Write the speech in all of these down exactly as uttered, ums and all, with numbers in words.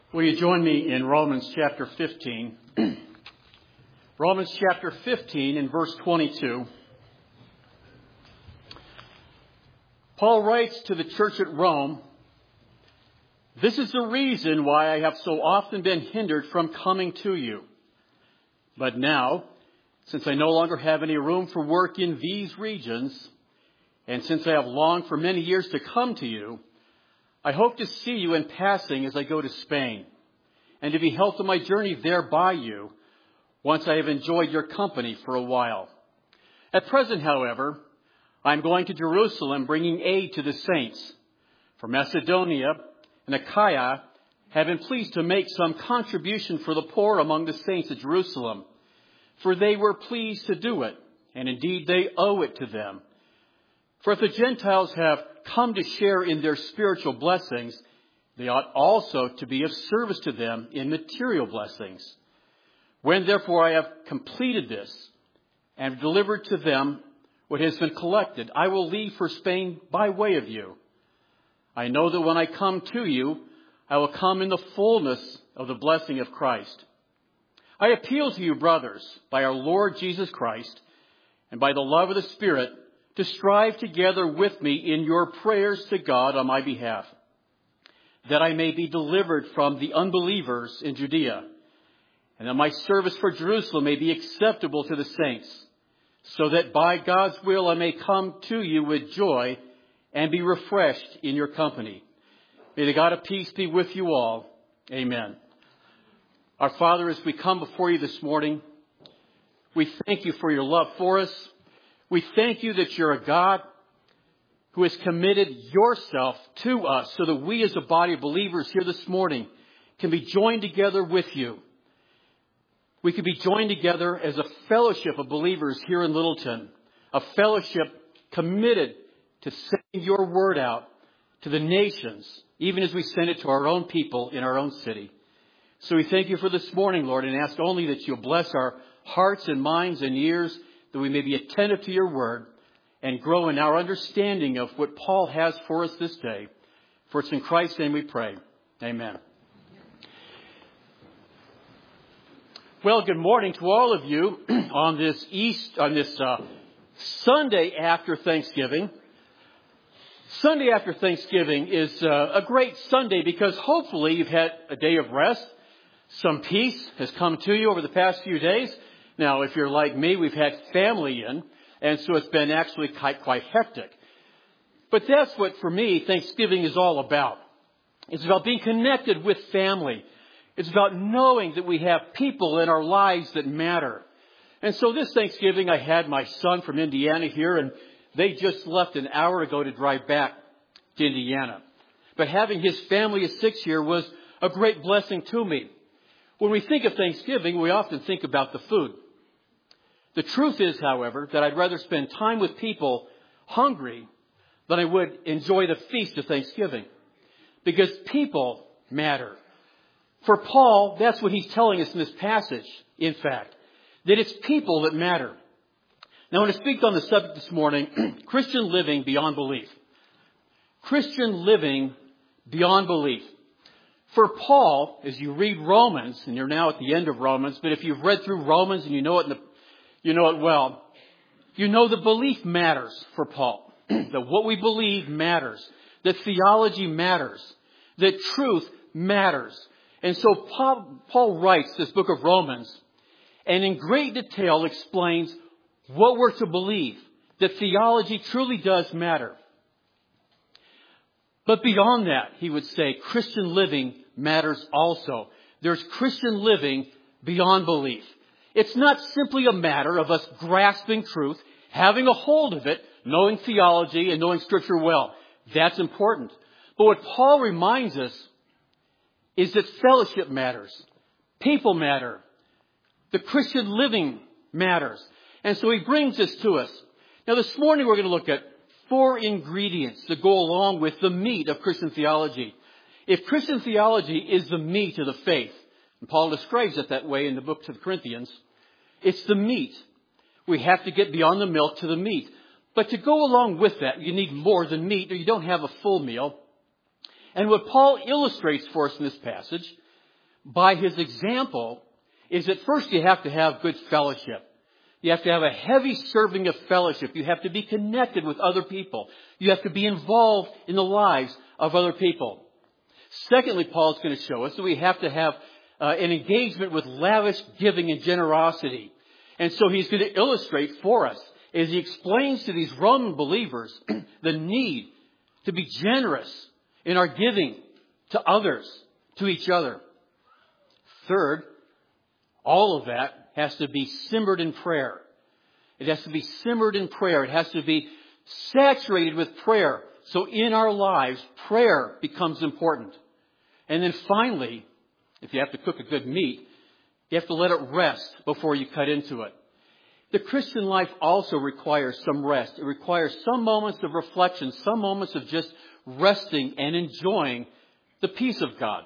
Will you join me in Romans chapter fifteen? Romans chapter fifteen and verse twenty-two. Paul writes to the church at Rome, "This is the reason why I have so often been hindered from coming to you. But now, since I no longer have any room for work in these regions, and since I have longed for many years to come to you, I hope to see you in passing as I go to Spain, and to be helped on my journey there by you, once I have enjoyed your company for a while. At present, however, I am going to Jerusalem, bringing aid to the saints. For Macedonia and Achaia have been pleased to make some contribution for the poor among the saints at Jerusalem, for they were pleased to do it, and indeed they owe it to them. For if the Gentiles have come to share in their spiritual blessings, they ought also to be of service to them in material blessings. When therefore I have completed this and delivered to them what has been collected, I will leave for Spain by way of you. I know that when I come to you, I will come in the fullness of the blessing of Christ. I appeal to you, brothers, by our Lord Jesus Christ and by the love of the Spirit, to strive together with me in your prayers to God on my behalf, that I may be delivered from the unbelievers in Judea, and that my service for Jerusalem may be acceptable to the saints, so that by God's will I may come to you with joy and be refreshed in your company. May the God of peace be with you all. Amen. Our Father, as we come before you this morning, we thank you for your love for us. We thank you that you're a God who has committed yourself to us so that we as a body of believers here this morning can be joined together with you. We can be joined together as a fellowship of believers here in Littleton, a fellowship committed to sending your word out to the nations, even as we send it to our own people in our own city. So we thank you for this morning, Lord, and ask only that you'll bless our hearts and minds and ears, that we may be attentive to your word and grow in our understanding of what Paul has for us this day. For it's in Christ's name we pray. Amen. Well, good morning to all of you on this East, on this uh, Sunday after Thanksgiving. Sunday after Thanksgiving is uh, a great Sunday because hopefully you've had a day of rest. Some peace has come to you over the past few days. Now, if you're like me, we've had family in, and so it's been actually quite, quite hectic. But that's what, for me, Thanksgiving is all about. It's about being connected with family. It's about knowing that we have people in our lives that matter. And so this Thanksgiving, I had my son from Indiana here, and they just left an hour ago to drive back to Indiana. But having his family of six here was a great blessing to me. When we think of Thanksgiving, we often think about the food. The truth is, however, that I'd rather spend time with people hungry than I would enjoy the feast of Thanksgiving. Because people matter. For Paul, that's what he's telling us in this passage, in fact. That it's people that matter. Now, I want to speak on the subject this morning, Christian living beyond belief. Christian living beyond belief. For Paul, as you read Romans, and you're now at the end of Romans, but if you've read through Romans and you know it, in the, you know it well, you know that belief matters for Paul. That what we believe matters. That theology matters. That truth matters. And so Paul, Paul writes this book of Romans and in great detail explains what we're to believe. That theology truly does matter. But beyond that, he would say, Christian living matters also. There's Christian living beyond belief. It's not simply a matter of us grasping truth, having a hold of it, knowing theology and knowing Scripture well. That's important. But what Paul reminds us is that fellowship matters. People matter. The Christian living matters. And so he brings this to us. Now this morning we're going to look at four ingredients that go along with the meat of Christian theology. If Christian theology is the meat of the faith, and Paul describes it that way in the book to the Corinthians, it's the meat. We have to get beyond the milk to the meat. But to go along with that, you need more than meat or you don't have a full meal. And what Paul illustrates for us in this passage by his example is that first you have to have good fellowship. You have to have a heavy serving of fellowship. You have to be connected with other people. You have to be involved in the lives of other people. Secondly, Paul's going to show us that we have to have uh, an engagement with lavish giving and generosity. And so he's going to illustrate for us, as he explains to these Roman believers the need to be generous in our giving to others, to each other. Third, all of that has to be simmered in prayer. It has to be simmered in prayer. It has to be saturated with prayer. So in our lives, prayer becomes important. And then finally, if you have to cook a good meat, you have to let it rest before you cut into it. The Christian life also requires some rest. It requires some moments of reflection, some moments of just resting and enjoying the peace of God.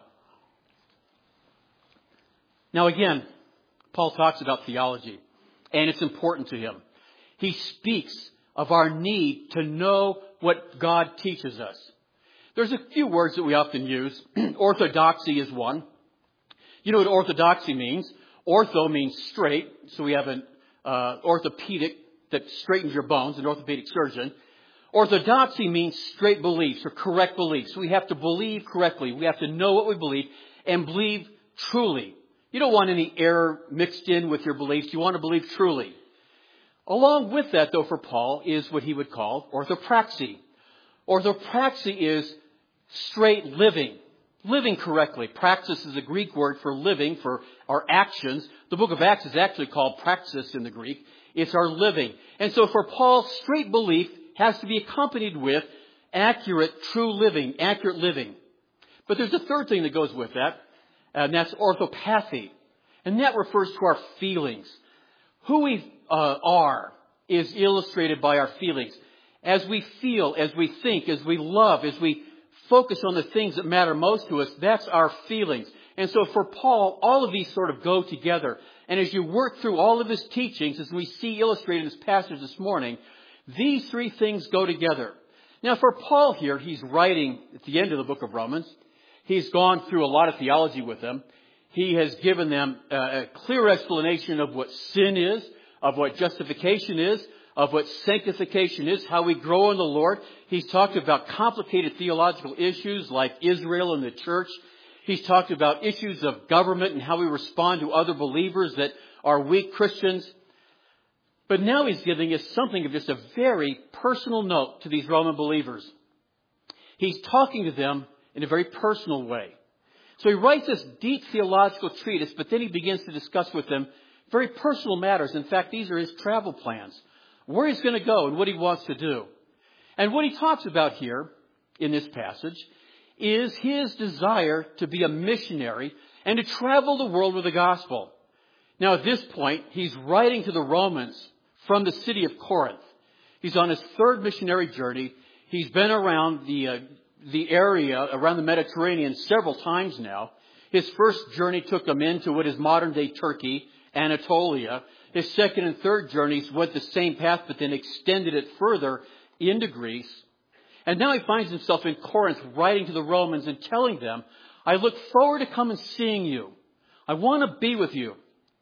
Now again, Paul talks about theology, and it's important to him. He speaks of our need to know what God teaches us. There's a few words that we often use. Orthodoxy is one. You know what orthodoxy means? Ortho means straight, so we have an uh, orthopedic that straightens your bones, an orthopedic surgeon. Orthodoxy means straight beliefs or correct beliefs. We have to believe correctly. We have to know what we believe and believe truly. You don't want any error mixed in with your beliefs. You want to believe truly. Along with that, though, for Paul, is what he would call orthopraxy. Orthopraxy is straight living, living correctly. Praxis is a Greek word for living, for our actions. The book of Acts is actually called praxis in the Greek. It's our living. And so for Paul, straight belief has to be accompanied with accurate, true living, accurate living. But there's a third thing that goes with that, and that's orthopathy. And that refers to our feelings. Who we uh, are is illustrated by our feelings. As we feel, as we think, as we love, as we focus on the things that matter most to us, that's our feelings. And so for Paul, all of these sort of go together. And as you work through all of his teachings, as we see illustrated in this passage this morning, these three things go together. Now for Paul here, he's writing at the end of the book of Romans. He's gone through a lot of theology with them. He has given them a clear explanation of what sin is, of what justification is, of what sanctification is, how we grow in the Lord. He's talked about complicated theological issues like Israel and the church. He's talked about issues of government and how we respond to other believers that are weak Christians. But now he's giving us something of just a very personal note to these Roman believers. He's talking to them in a very personal way. So he writes this deep theological treatise, but then he begins to discuss with them very personal matters. In fact, these are his travel plans, where he's going to go and what he wants to do. And what he talks about here in this passage is his desire to be a missionary and to travel the world with the gospel. Now, at this point, he's writing to the Romans from the city of Corinth. He's on his third missionary journey. He's been around the uh, the area around the Mediterranean several times now. His first journey took him into what is modern-day Turkey, Anatolia. His second and third journeys went the same path, but then extended it further into Greece. And now he finds himself in Corinth writing to the Romans and telling them, I look forward to come and seeing you. I want to be with you.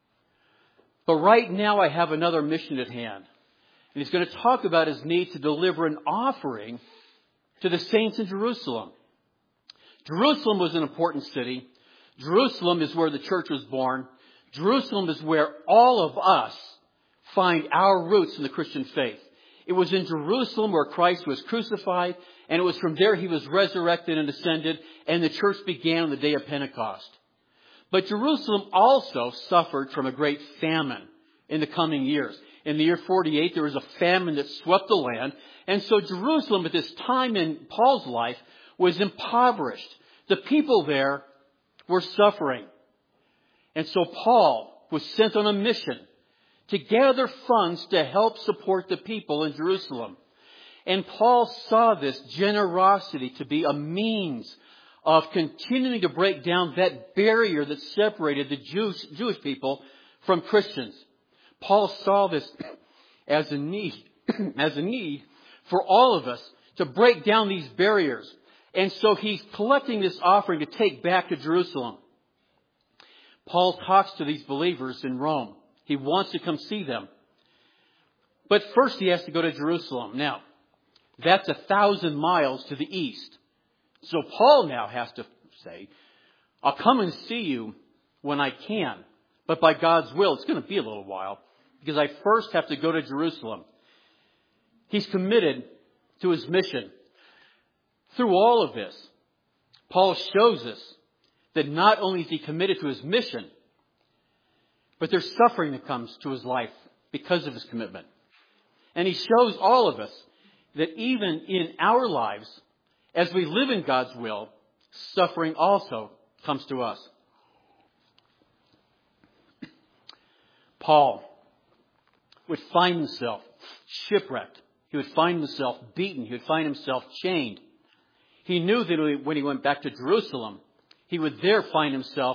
But right now I have another mission at hand. And he's going to talk about his need to deliver an offering to the saints in Jerusalem. Jerusalem was an important city. Jerusalem is where the church was born. Jerusalem is where all of us find our roots in the Christian faith. It was in Jerusalem where Christ was crucified, and it was from there he was resurrected and ascended, and the church began on the day of Pentecost. But Jerusalem also suffered from a great famine in the coming years. In the year forty-eight, there was a famine that swept the land. And so Jerusalem at this time in Paul's life was impoverished. The people there were suffering. And so Paul was sent on a mission to gather funds to help support the people in Jerusalem. And Paul saw this generosity to be a means of continuing to break down that barrier that separated the Jewish, Jewish people from Christians. Paul saw this as a need, as a need for all of us to break down these barriers. And so he's collecting this offering to take back to Jerusalem. Paul talks to these believers in Rome. He wants to come see them. But first he has to go to Jerusalem. Now, that's a thousand miles to the east. So Paul now has to say, I'll come and see you when I can. But by God's will, it's going to be a little while, because I first have to go to Jerusalem. He's committed to his mission. Through all of this, Paul shows us that not only is he committed to his mission, but there's suffering that comes to his life because of his commitment. And he shows all of us that even in our lives, as we live in God's will, suffering also comes to us. Paul would find himself shipwrecked. He would find himself beaten. He would find himself chained. He knew that when he went back to Jerusalem, he would there find himself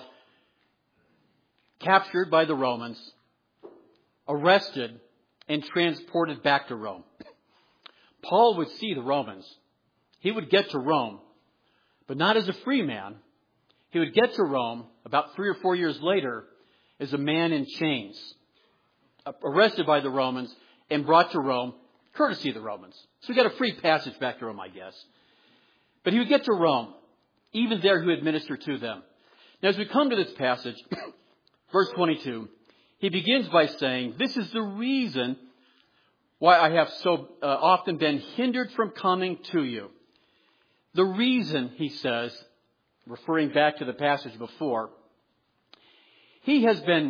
captured by the Romans, arrested, and transported back to Rome. Paul would see the Romans. He would get to Rome, but not as a free man. He would get to Rome about three or four years later as a man in chains, arrested by the Romans and brought to Rome, courtesy of the Romans. So he got a free passage back to Rome, I guess. But he would get to Rome. Even there he would minister to them. Now as we come to this passage, verse twenty-two, he begins by saying, this is the reason why I have so uh, often been hindered from coming to you. The reason, he says, referring back to the passage before, he has been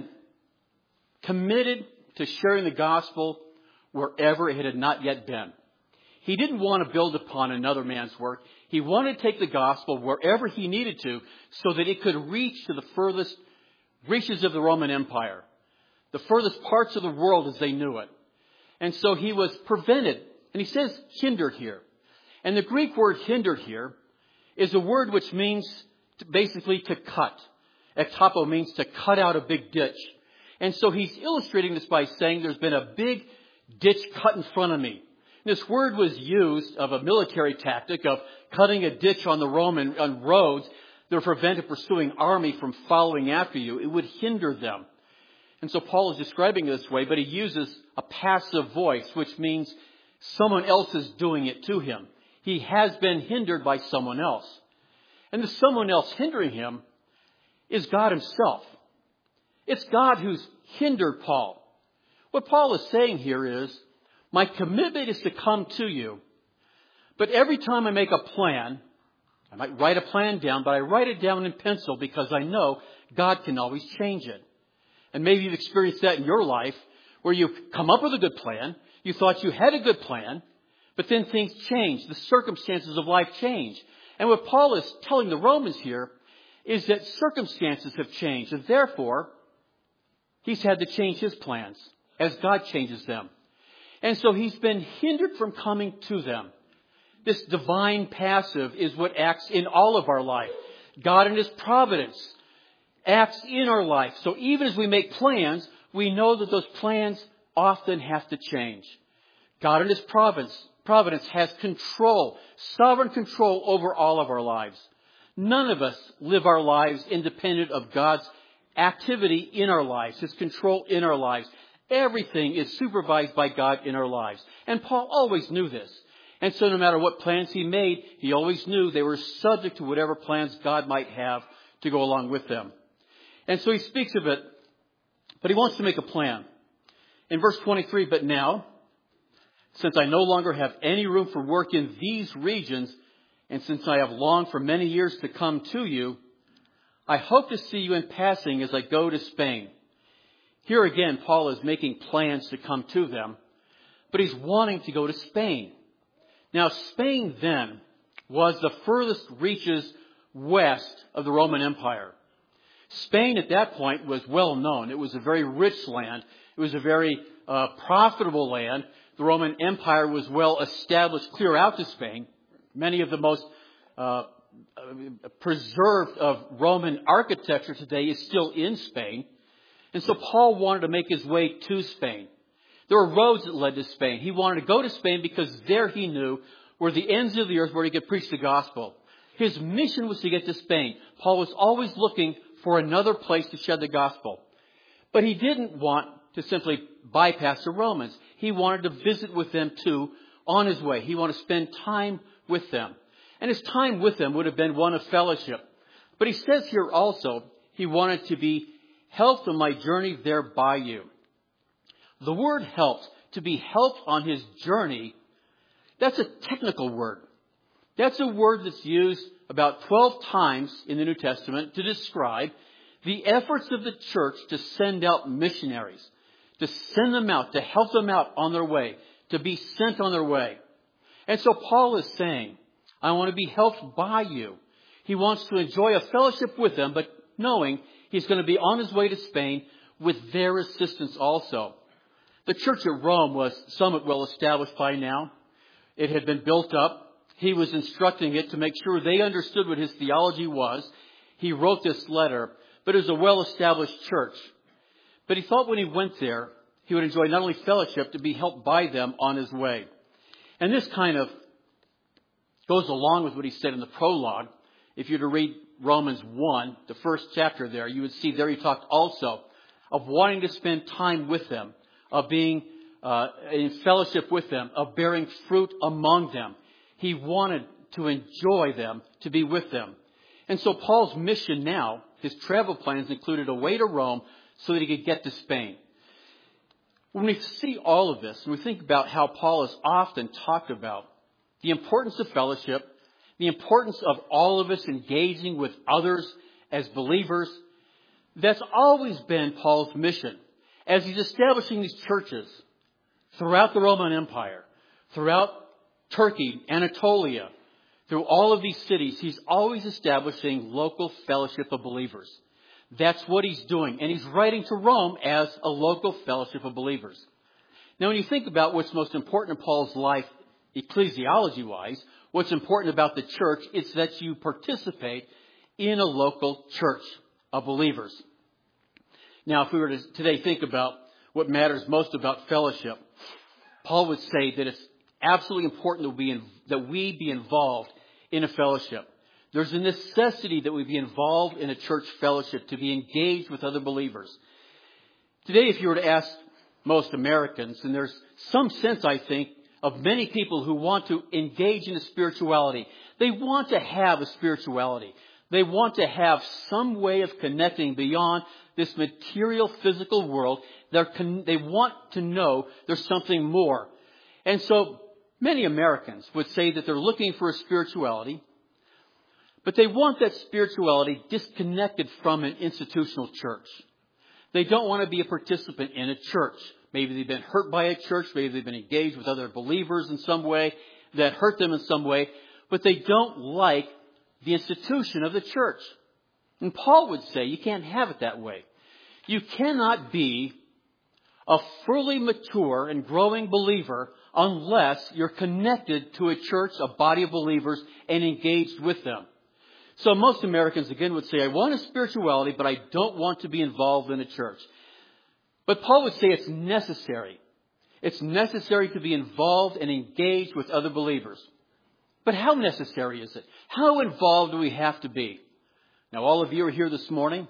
committed to sharing the gospel wherever it had not yet been. He didn't want to build upon another man's work. He wanted to take the gospel wherever he needed to so that it could reach to the furthest reaches of the Roman Empire, the furthest parts of the world as they knew it. And so he was prevented, and he says hindered here. And the Greek word hindered here is a word which means to basically to cut. Ektapo means to cut out a big ditch. And so he's illustrating this by saying there's been a big ditch cut in front of me. This word was used of a military tactic of cutting a ditch on the Roman on roads that would prevent a pursuing army from following after you. It would hinder them. And so Paul is describing it this way, but he uses a passive voice, which means someone else is doing it to him. He has been hindered by someone else. And the someone else hindering him is God himself. It's God who's hindered Paul. What Paul is saying here is, my commitment is to come to you, but every time I make a plan, I might write a plan down, but I write it down in pencil because I know God can always change it. And maybe you've experienced that in your life where you've come up with a good plan, you thought you had a good plan, but then things change. The circumstances of life change. And what Paul is telling the Romans here is that circumstances have changed, and therefore he's had to change his plans as God changes them. And so he's been hindered from coming to them. This divine passive is what acts in all of our life. God in his providence acts in our life. So even as we make plans, we know that those plans often have to change. God in his providence, providence has control, sovereign control over all of our lives. None of us live our lives independent of God's activity in our lives, his control in our lives. Everything is supervised by God in our lives. And Paul always knew this. And so no matter what plans he made, he always knew they were subject to whatever plans God might have to go along with them. And so he speaks of it, but he wants to make a plan. In verse twenty-three, but now, since I no longer have any room for work in these regions, and since I have longed for many years to come to you, I hope to see you in passing as I go to Spain. Here again, Paul is making plans to come to them, but he's wanting to go to Spain. Now, Spain then was the furthest reaches west of the Roman Empire. Spain at that point was well known. It was a very rich land. It was a very uh, profitable land. The Roman Empire was well established clear out to Spain. Many of the most uh, preserved of Roman architecture today is still in Spain. And so Paul wanted to make his way to Spain. There were roads that led to Spain. He wanted to go to Spain because there he knew were the ends of the earth where he could preach the gospel. His mission was to get to Spain. Paul was always looking for another place to shed the gospel. But he didn't want to simply bypass the Romans. He wanted to visit with them too on his way. He wanted to spend time with them. And his time with them would have been one of fellowship. But he says here also, he wanted to be helped on my journey there by you. The word helped, to be helped on his journey, that's a technical word. That's a word that's used about twelve times in the New Testament to describe the efforts of the church to send out missionaries, to send them out, to help them out on their way, to be sent on their way. And so Paul is saying, I want to be helped by you. He wants to enjoy a fellowship with them, but knowing he's going to be on his way to Spain with their assistance also. The church at Rome was somewhat well established by now. It had been built up. He was instructing it to make sure they understood what his theology was. He wrote this letter, but it was a well-established church. But he thought when he went there, he would enjoy not only fellowship, to be helped by them on his way. And this kind of goes along with what he said in the prologue. If you were to read Romans one, the first chapter there, you would see there he talked also of wanting to spend time with them, of being uh, in fellowship with them, of bearing fruit among them. He wanted to enjoy them, to be with them. And so Paul's mission now, his travel plans included a way to Rome so that he could get to Spain. When we see all of this, and we think about how Paul has often talked about the importance of fellowship, the importance of all of us engaging with others as believers, that's always been Paul's mission. As he's establishing these churches throughout the Roman Empire, throughout Turkey, Anatolia, through all of these cities, he's always establishing local fellowship of believers. That's what he's doing. And he's writing to Rome as a local fellowship of believers. Now, when you think about what's most important in Paul's life, ecclesiology-wise, what's important about the church, it's that you participate in a local church of believers. Now, if we were to today think about what matters most about fellowship, Paul would say that it's absolutely important that we, in, that we be involved in a fellowship. There's a necessity that we be involved in a church fellowship, to be engaged with other believers. Today, if you were to ask most Americans, and there's some sense, I think, of many people who want to engage in a spirituality. They want to have a spirituality. They want to have some way of connecting beyond this material, physical world. They're con- they want to know there's something more. And so many Americans would say that they're looking for a spirituality, but they want that spirituality disconnected from an institutional church. They don't want to be a participant in a church. Maybe they've been hurt by a church. Maybe they've been engaged with other believers in some way that hurt them in some way. But they don't like the institution of the church. And Paul would say you can't have it that way. You cannot be a fully mature and growing believer unless you're connected to a church, a body of believers, and engaged with them. So most Americans, again, would say, I want a spirituality, but I don't want to be involved in a church. But Paul would say it's necessary. It's necessary to be involved and engaged with other believers. But how necessary is it? How involved do we have to be? Now, all of you are here this morning.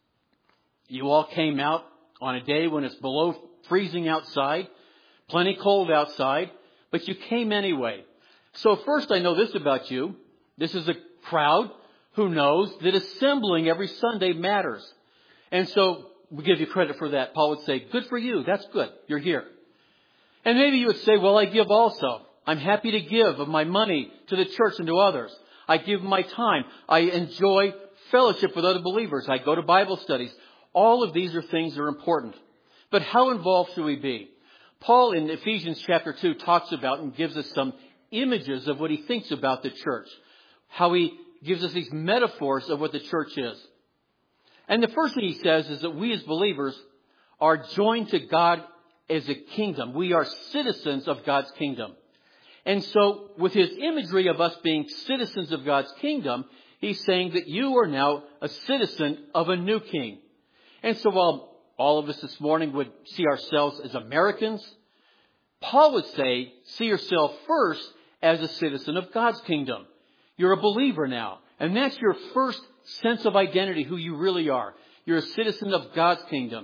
You all came out on a day when it's below freezing outside, plenty cold outside, but you came anyway. So first, I know this about you. This is a crowd who knows that assembling every Sunday matters. And so we give you credit for that. Paul would say, good for you. That's good. You're here. And maybe you would say, well, I give also. I'm happy to give of my money to the church and to others. I give my time. I enjoy fellowship with other believers. I go to Bible studies. All of these are things that are important. But how involved should we be? Paul in Ephesians chapter two talks about and gives us some images of what he thinks about the church. How he gives us these metaphors of what the church is. And the first thing he says is that we as believers are joined to God as a kingdom. We are citizens of God's kingdom. And so with his imagery of us being citizens of God's kingdom, he's saying that you are now a citizen of a new king. And so while all of us this morning would see ourselves as Americans, Paul would say, see yourself first as a citizen of God's kingdom. You're a believer now. And that's your first sense of identity, who you really are. You're a citizen of God's kingdom.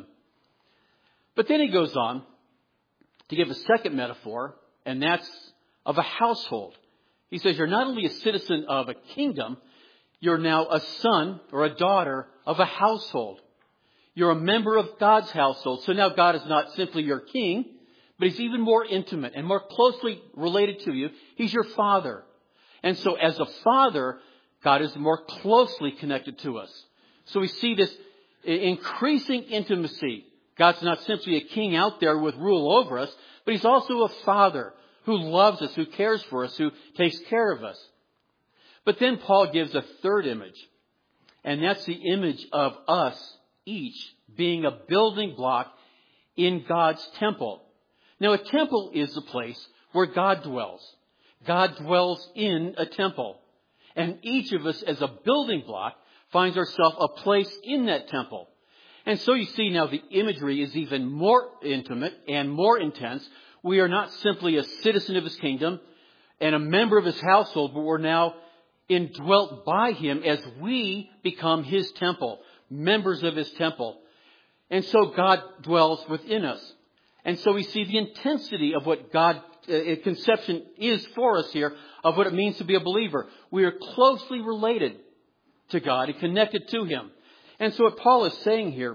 But then he goes on to give a second metaphor, and that's of a household. He says you're not only a citizen of a kingdom, you're now a son or a daughter of a household. You're a member of God's household. So now God is not simply your king, but he's even more intimate and more closely related to you. He's your father. And so as a father, God is more closely connected to us. So we see this increasing intimacy. God's not simply a king out there with rule over us, but he's also a father who loves us, who cares for us, who takes care of us. But then Paul gives a third image, and that's the image of us each being a building block in God's temple. Now, a temple is a place where God dwells. God dwells in a temple. And each of us as a building block finds ourselves a place in that temple. And so you see now the imagery is even more intimate and more intense. We are not simply a citizen of his kingdom and a member of his household, but we're now indwelt by him as we become his temple, members of his temple. And so God dwells within us. And so we see the intensity of what God, uh, conception is for us here, of what it means to be a believer. We are closely related to God and connected to him. And so what Paul is saying here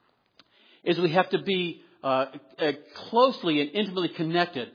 is we have to be uh, uh, closely and intimately connected.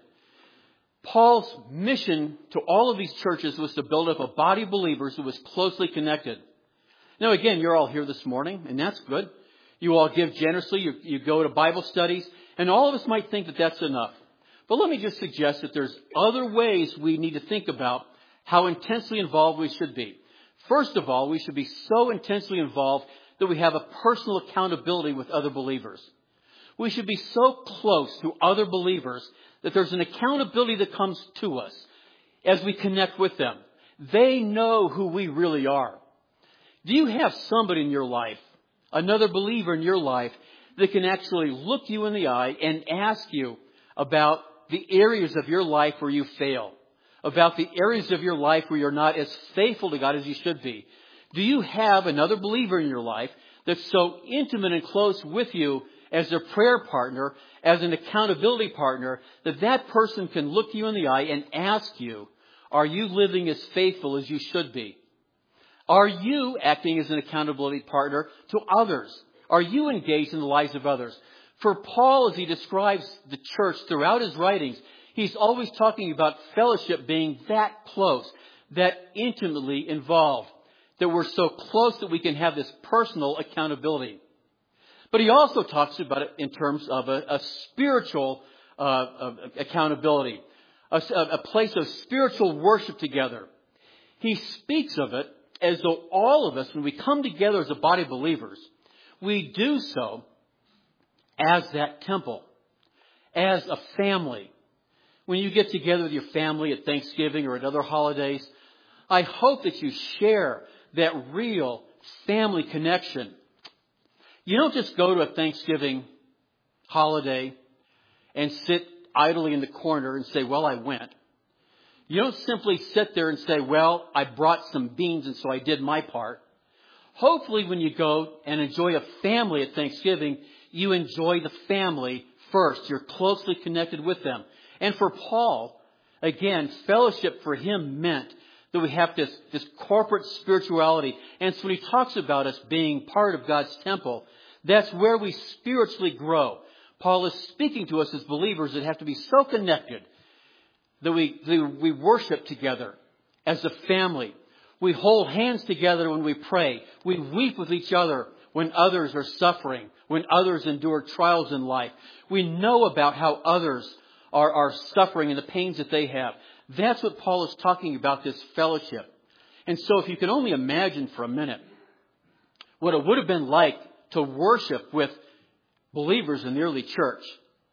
Paul's mission to all of these churches was to build up a body of believers who was closely connected. Now, again, you're all here this morning, and that's good. You all give generously. You, you go to Bible studies, and all of us might think that that's enough. But let me just suggest that there's other ways we need to think about how intensely involved we should be. First of all, we should be so intensely involved that we have a personal accountability with other believers. We should be so close to other believers that there's an accountability that comes to us as we connect with them. They know who we really are. Do you have somebody in your life, another believer in your life, that can actually look you in the eye and ask you about the areas of your life where you fail, about the areas of your life where you're not as faithful to God as you should be? Do you have another believer in your life that's so intimate and close with you as a prayer partner, as an accountability partner, that that person can look you in the eye and ask you, are you living as faithful as you should be? Are you acting as an accountability partner to others? Are you engaged in the lives of others? For Paul, as he describes the church throughout his writings, he's always talking about fellowship being that close, that intimately involved, that we're so close that we can have this personal accountability. But he also talks about it in terms of a, a spiritual uh, accountability, a, a place of spiritual worship together. He speaks of it as though all of us, when we come together as a body of believers, we do so as that temple, as a family. When you get together with your family at Thanksgiving or at other holidays, I hope that you share that real family connection. You don't just go to a Thanksgiving holiday and sit idly in the corner and say, well, I went. You don't simply sit there and say, well, I brought some beans and so I did my part. Hopefully when you go and enjoy a family at Thanksgiving, you enjoy the family first. You're closely connected with them. And for Paul, again, fellowship for him meant that we have this, this corporate spirituality. And so when he talks about us being part of God's temple, that's where we spiritually grow. Paul is speaking to us as believers that have to be so connected that we, that we worship together as a family. We hold hands together when we pray. We weep with each other when others are suffering, when others endure trials in life. We know about how others are, are suffering and the pains that they have. That's what Paul is talking about, this fellowship. And so if you can only imagine for a minute what it would have been like to worship with believers in the early church.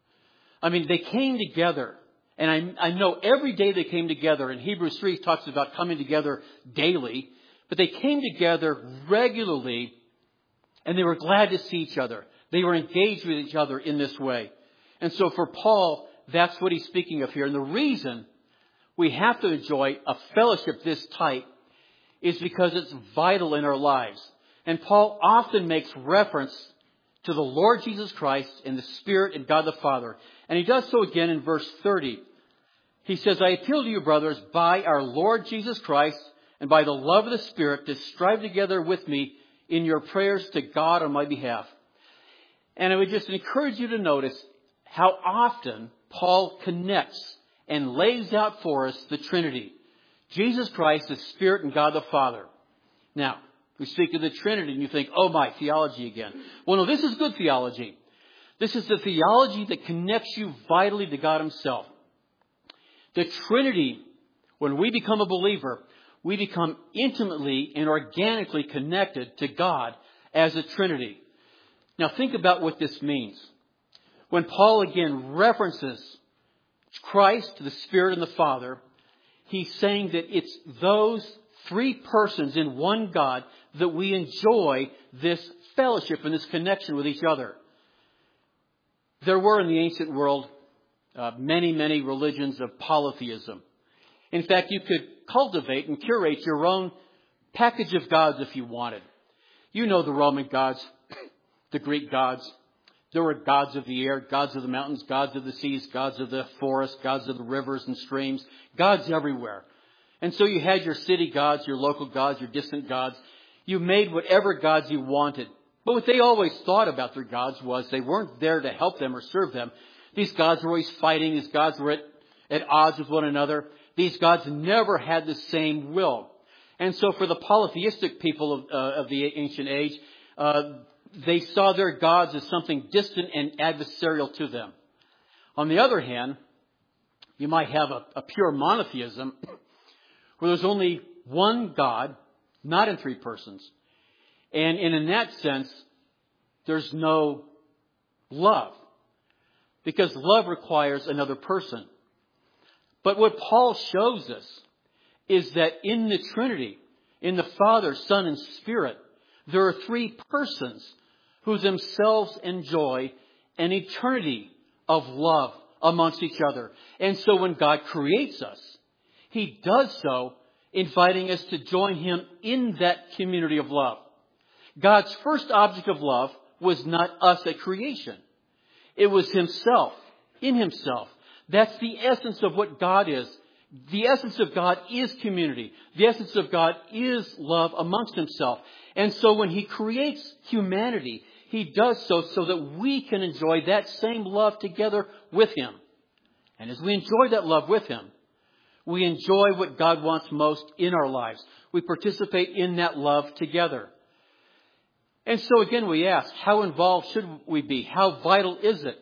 I mean, they came together. And I, I know every day they came together. And Hebrews three talks about coming together daily. But they came together regularly. And they were glad to see each other. They were engaged with each other in this way. And so for Paul, that's what he's speaking of here. And the reason we have to enjoy a fellowship this tight is because it's vital in our lives. And Paul often makes reference to the Lord Jesus Christ and the Spirit and God the Father. And he does so again in verse thirty. He says, I appeal to you, brothers, by our Lord Jesus Christ and by the love of the Spirit, to strive together with me in your prayers to God on my behalf. And I would just encourage you to notice how often Paul connects and lays out for us the Trinity. Jesus Christ, the Spirit, and God the Father. Now, we speak of the Trinity and you think, oh my, theology again. Well, no, this is good theology. This is the theology that connects you vitally to God Himself. The Trinity, when we become a believer, we become intimately and organically connected to God as a Trinity. Now think about what this means. When Paul again references Christ, the Spirit, and the Father, he's saying that it's those three persons in one God that we enjoy this fellowship and this connection with each other. There were in the ancient world uh, many, many religions of polytheism. In fact, you could cultivate and curate your own package of gods if you wanted. You know the Roman gods, the Greek gods. There were gods of the air, gods of the mountains, gods of the seas, gods of the forest, gods of the rivers and streams, gods everywhere. And so you had your city gods, your local gods, your distant gods. You made whatever gods you wanted. But what they always thought about their gods was they weren't there to help them or serve them. These gods were always fighting. These gods were at, at odds with one another. These gods never had the same will. And so for the polytheistic people of, uh, of the ancient age, uh, they saw their gods as something distant and adversarial to them. On the other hand, you might have a, a pure monotheism where there's only one God, not in three persons. And, and in that sense, there's no love. Because love requires another person. But what Paul shows us is that in the Trinity, in the Father, Son, and Spirit, there are three persons who themselves enjoy an eternity of love amongst each other. And so when God creates us, He does so inviting us to join Him in that community of love. God's first object of love was not us at creation. It was Himself, in Himself. That's the essence of what God is. The essence of God is community. The essence of God is love amongst Himself. And so when He creates humanity, He does so so that we can enjoy that same love together with Him. And as we enjoy that love with Him, we enjoy what God wants most in our lives. We participate in that love together. And so again we ask, how involved should we be? How vital is it?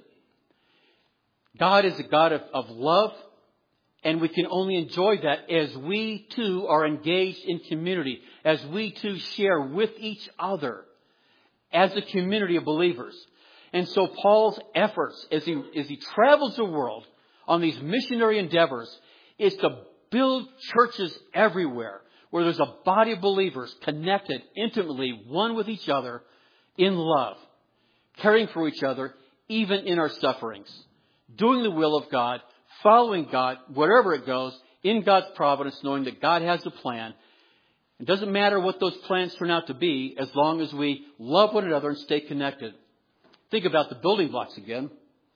God is a God of, of love, and we can only enjoy that as we too are engaged in community, as we too share with each other as a community of believers. And so Paul's efforts as he, as he travels the world on these missionary endeavors is to build churches everywhere where there's a body of believers connected intimately one with each other in love, caring for each other even in our sufferings, doing the will of God, following God wherever it goes in God's providence, knowing that God has a plan. It doesn't matter what those plans turn out to be as long as we love one another and stay connected. Think about the building blocks again.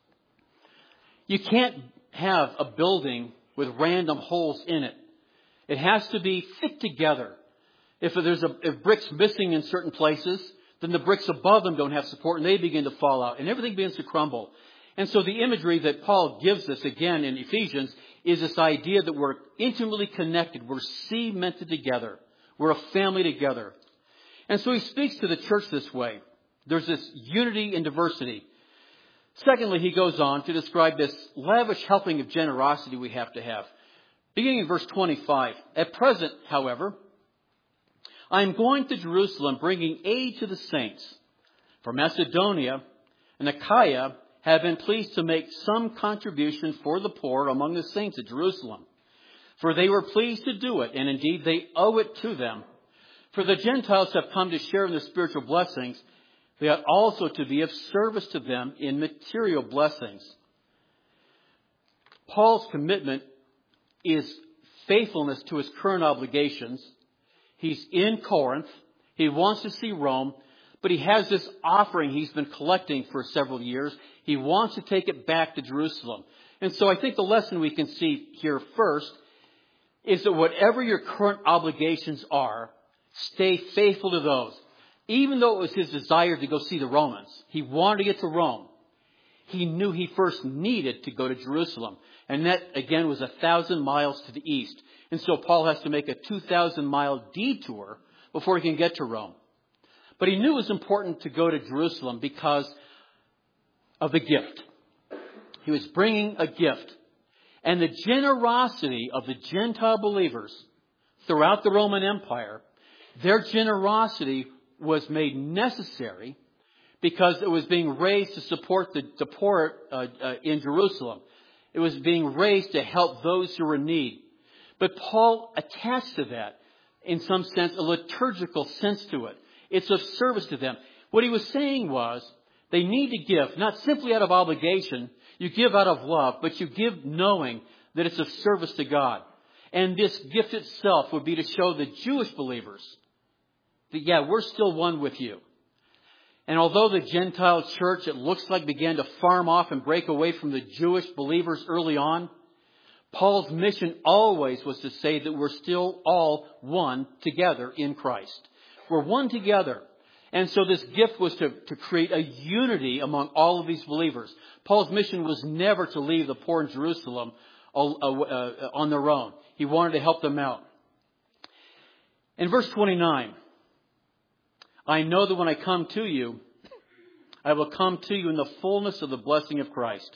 You can't have a building with random holes in it. It has to be fit together. If there's a if bricks missing in certain places, then the bricks above them don't have support and they begin to fall out and everything begins to crumble. And so the imagery that Paul gives us again in Ephesians is this idea that we're intimately connected. We're cemented together. We're a family together. And so he speaks to the church this way. There's this unity in diversity. Secondly, he goes on to describe this lavish helping of generosity we have to have. Beginning in verse twenty-five. At present, however, I am going to Jerusalem bringing aid to the saints. For Macedonia and Achaia have been pleased to make some contribution for the poor among the saints at Jerusalem. For they were pleased to do it, and indeed they owe it to them. For the Gentiles have come to share in the spiritual blessings. They ought also to be of service to them in material blessings. Paul's commitment is faithfulness to his current obligations, He's in Corinth. He wants to see Rome, but he has this offering he's been collecting for several years. He wants to take it back to Jerusalem. And so I think the lesson we can see here first is that whatever your current obligations are, stay faithful to those. Even though it was his desire to go see the Romans, he wanted to get to Rome. He knew he first needed to go to Jerusalem. And that, again, was a thousand miles to the east. And so Paul has to make a two thousand mile detour before he can get to Rome. But he knew it was important to go to Jerusalem because of the gift. He was bringing a gift. And the generosity of the Gentile believers throughout the Roman Empire, their generosity was made necessary because it was being raised to support the, the poor uh, uh, in Jerusalem. It was being raised to help those who were in need. But Paul attached to that, in some sense, a liturgical sense to it. It's of service to them. What he was saying was, they need to give, not simply out of obligation. You give out of love, but you give knowing that it's of service to God. And this gift itself would be to show the Jewish believers that, yeah, we're still one with you. And although the Gentile church, it looks like, began to farm off and break away from the Jewish believers early on, Paul's mission always was to say that we're still all one together in Christ. We're one together. And so this gift was to, to create a unity among all of these believers. Paul's mission was never to leave the poor in Jerusalem uh, uh, on their own. He wanted to help them out. In verse twenty-nine, I know that when I come to you, I will come to you in the fullness of the blessing of Christ.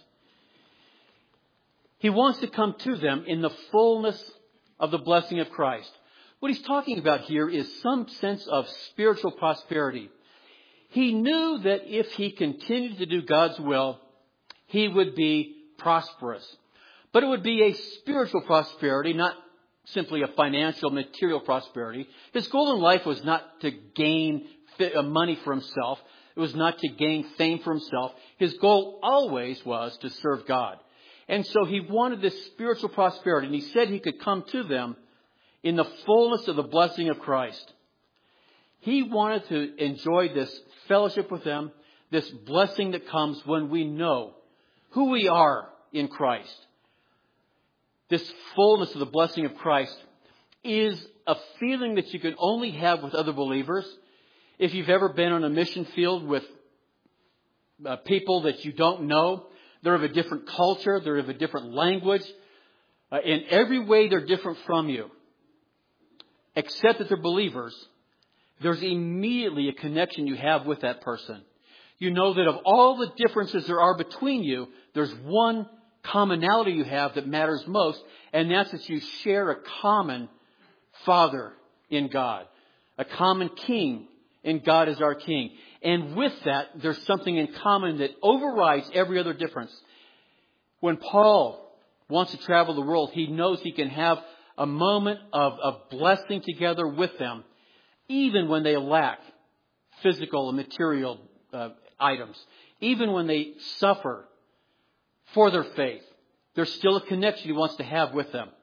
He wants to come to them in the fullness of the blessing of Christ. What he's talking about here is some sense of spiritual prosperity. He knew that if he continued to do God's will, he would be prosperous. But it would be a spiritual prosperity, not simply a financial, material prosperity. His goal in life was not to gain money for himself. It was not to gain fame for himself. His goal always was to serve God. And so he wanted this spiritual prosperity. And he said he could come to them in the fullness of the blessing of Christ. He wanted to enjoy this fellowship with them, this blessing that comes when we know who we are in Christ. This fullness of the blessing of Christ is a feeling that you can only have with other believers. If you've ever been on a mission field with uh, people that you don't know, they're of a different culture, they're of a different language. Uh, in every way, they're different from you. Except that they're believers, there's immediately a connection you have with that person. You know that of all the differences there are between you, there's one commonality you have that matters most, and that's that you share a common Father in God, a common King, and God is our King. And with that, there's something in common that overrides every other difference. When Paul wants to travel the world, he knows he can have a moment of, of blessing together with them, even when they lack physical and material uh, items, even when they suffer for their faith. There's still a connection he wants to have with them.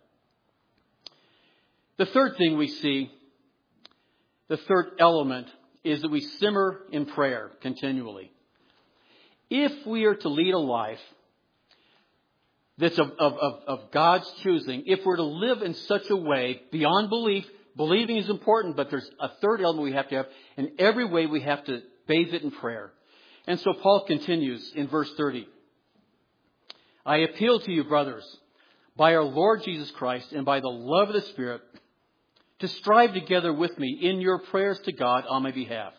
The third thing we see, the third element, is that we simmer in prayer continually. If we are to lead a life that's of, of, of, of God's choosing, if we're to live in such a way beyond belief, believing is important, but there's a third element we have to have. In every way we have to bathe it in prayer. And so Paul continues in verse thirty. I appeal to you, brothers, by our Lord Jesus Christ and by the love of the Spirit, to strive together with me in your prayers to God on my behalf.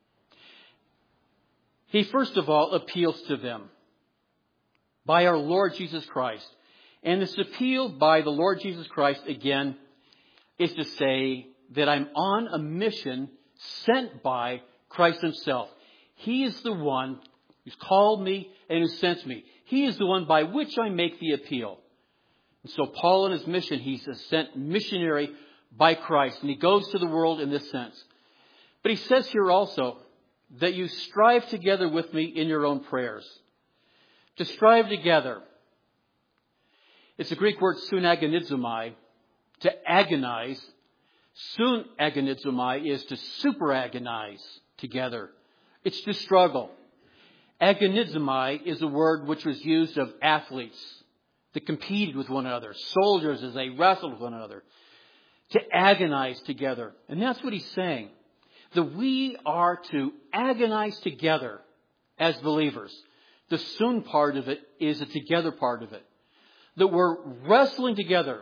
He first of all appeals to them by our Lord Jesus Christ. And this appeal by the Lord Jesus Christ, again, is to say that I'm on a mission sent by Christ himself. He is the one who's called me and who sent me. He is the one by which I make the appeal. And so Paul in his mission, he's a sent missionary by Christ. And he goes to the world in this sense. But he says here also that you strive together with me in your own prayers. To strive together. It's the Greek word sunagonizomai, to agonize, Soon agonizomai is to super agonize together. It's to struggle. Agonizomai is a word which was used of athletes that competed with one another, soldiers as they wrestled with one another, to agonize together. And that's what he's saying, that we are to agonize together as believers. The soon part of it is a together part of it, that we're wrestling together.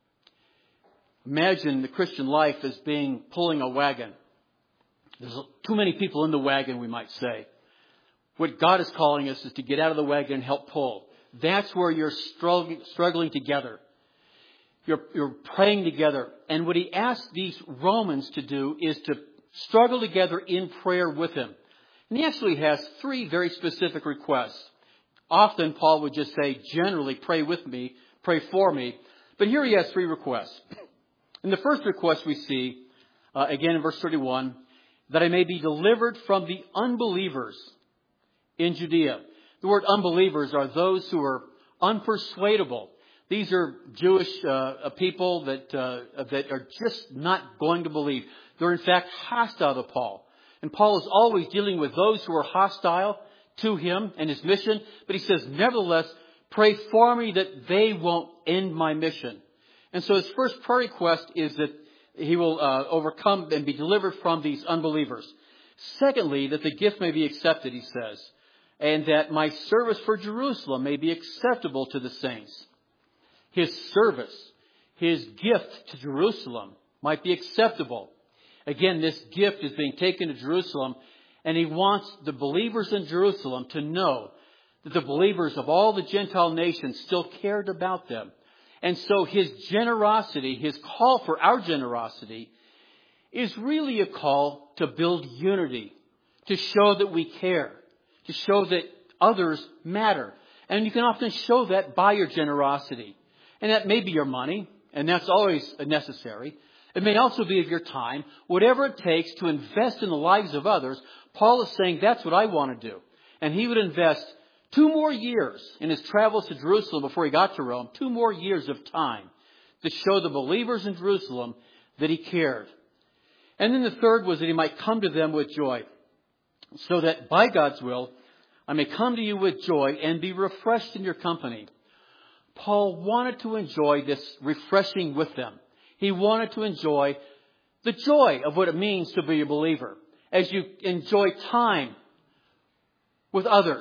Imagine the Christian life as being pulling a wagon. There's too many people in the wagon, we might say. What God is calling us is to get out of the wagon and help pull. That's where you're struggling, struggling together. You're, you're praying together. And what he asked these Romans to do is to struggle together in prayer with him. And he actually has three very specific requests. Often Paul would just say, generally, pray with me, pray for me. But here he has three requests. In the first request we see, uh, again in verse thirty-one, that I may be delivered from the unbelievers in Judea. The word unbelievers are those who are unpersuadable. These are Jewish uh, people that uh, that are just not going to believe. They're in fact hostile to Paul. And Paul is always dealing with those who are hostile to him and his mission. But he says, nevertheless, pray for me that they won't end my mission. And so his first prayer request is that he will uh, overcome and be delivered from these unbelievers. Secondly, that the gift may be accepted, he says, and that my service for Jerusalem may be acceptable to the saints. His service, his gift to Jerusalem might be acceptable. Again, this gift is being taken to Jerusalem, and he wants the believers in Jerusalem to know that the believers of all the Gentile nations still cared about them. And so his generosity, his call for our generosity, is really a call to build unity, to show that we care, to show that others matter. And you can often show that by your generosity. And that may be your money, and that's always necessary. It may also be of your time, whatever it takes to invest in the lives of others. Paul is saying that's what I want to do. And he would invest two more years in his travels to Jerusalem before he got to Rome, two more years of time to show the believers in Jerusalem that he cared. And then the third was that he might come to them with joy, so that by God's will, I may come to you with joy and be refreshed in your company. Paul wanted to enjoy this refreshing with them. He wanted to enjoy the joy of what it means to be a believer as you enjoy time with others.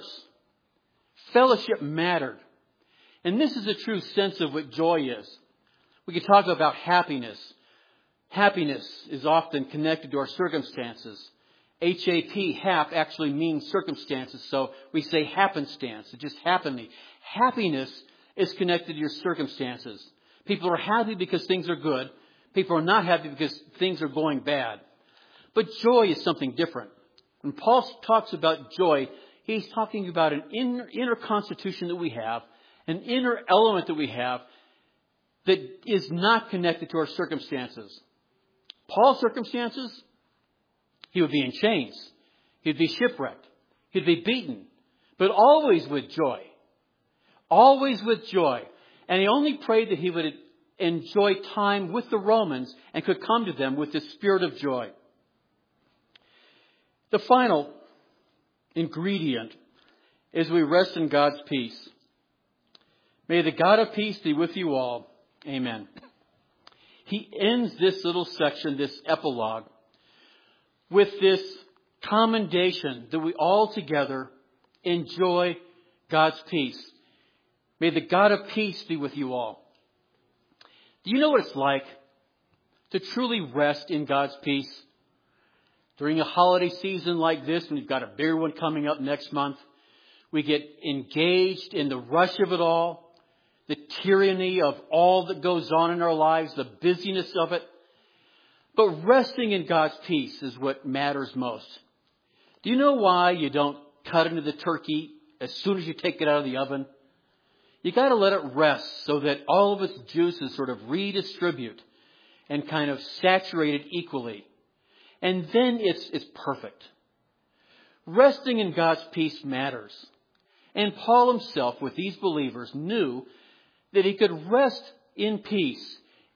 Fellowship mattered. And this is a true sense of what joy is. We could talk about happiness. Happiness is often connected to our circumstances. H A P, hap, actually means circumstances. So we say happenstance. It just happened to me. Happiness is connected to your circumstances. People are happy because things are good. People are not happy because things are going bad. But joy is something different. When Paul talks about joy, he's talking about an inner, inner constitution that we have, an inner element that we have that is not connected to our circumstances. Paul's circumstances, he would be in chains. He'd be shipwrecked. He'd be beaten. But always with joy. Always with joy. And he only prayed that he would enjoy time with the Romans and could come to them with the spirit of joy. The final ingredient is we rest in God's peace. May the God of peace be with you all. Amen. He ends this little section, this epilogue, with this commendation that we all together enjoy God's peace. May the God of peace be with you all. Do you know what it's like to truly rest in God's peace? During a holiday season like this, when we've got a bigger one coming up next month, we get engaged in the rush of it all, the tyranny of all that goes on in our lives, the busyness of it. But resting in God's peace is what matters most. Do you know why you don't cut into the turkey as soon as you take it out of the oven? You got to let it rest so that all of its juices sort of redistribute and kind of saturate it equally. And then it's, it's perfect. Resting in God's peace matters. And Paul himself, with these believers, knew that he could rest in peace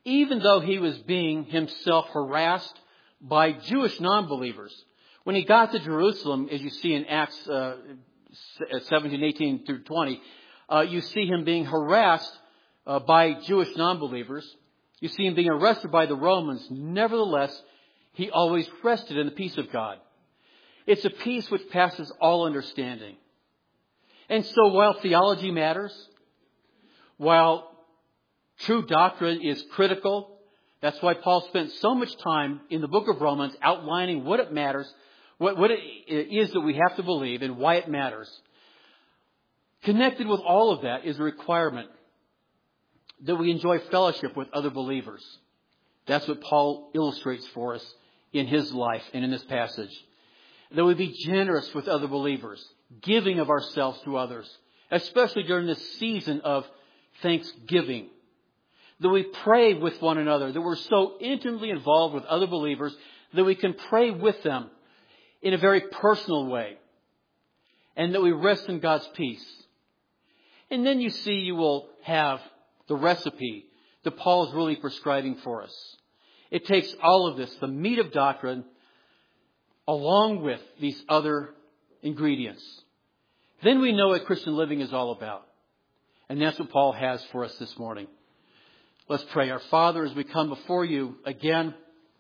even though he was being himself harassed by Jewish non-believers. When he got to Jerusalem, as you see in Acts uh, seventeen, eighteen through twenty, uh, you see him being harassed uh, by Jewish non-believers. You see him being arrested by the Romans. Nevertheless, he always rested in the peace of God. It's a peace which passes all understanding. And so while theology matters, while true doctrine is critical, that's why Paul spent so much time in the book of Romans outlining what it matters, what, what it is that we have to believe and why it matters. Connected with all of that is a requirement that we enjoy fellowship with other believers. That's what Paul illustrates for us in his life and in this passage. That we be generous with other believers, giving of ourselves to others, especially during this season of Thanksgiving. That we pray with one another, that we're so intimately involved with other believers that we can pray with them in a very personal way. And that we rest in God's peace. And then you see you will have the recipe that Paul is really prescribing for us. It takes all of this, the meat of doctrine, along with these other ingredients. Then we know what Christian living is all about. And that's what Paul has for us this morning. Let's pray. Our Father, as we come before you again,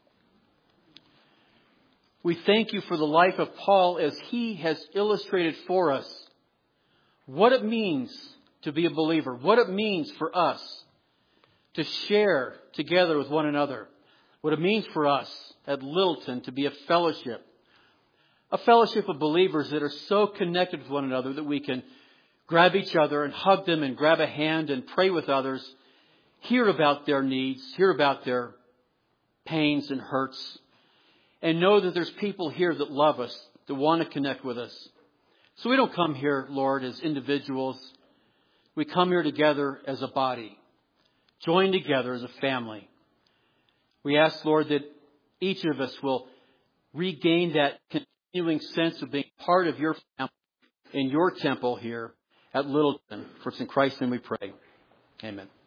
we thank you for the life of Paul as he has illustrated for us what it means to be a believer, what it means for us to share together with one another, what it means for us at Littleton to be a fellowship, a fellowship of believers that are so connected with one another that we can grab each other and hug them and grab a hand and pray with others, hear about their needs, hear about their pains and hurts, and know that there's people here that love us, that want to connect with us. So we don't come here, Lord, as individuals. We come here together as a body, joined together as a family. We ask, Lord, that each of us will regain that continuing sense of being part of your family in your temple here at Littleton. For it's in Christ's name we pray. Amen.